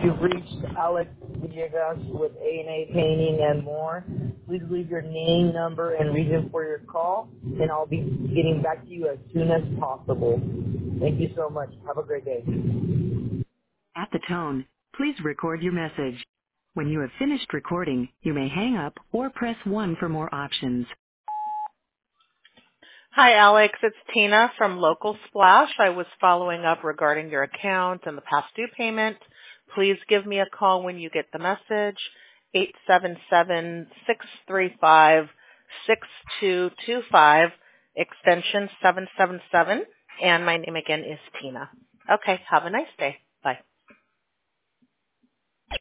You've reached Alex Villegas with A&A Painting and More. Please leave your name, number, and reason for your call, and I'll be getting back to you as soon as possible. Thank you so much. Have a great day. At the tone, please record your message. When you have finished recording, you may hang up or press 1 for more options. Hi, Alex. It's Tina from Local Splash. I was following up regarding your account and the past due payment. Please give me a call when you get the message, 877-635-6225, extension 777, and my name again is Tina. Okay, have a nice day.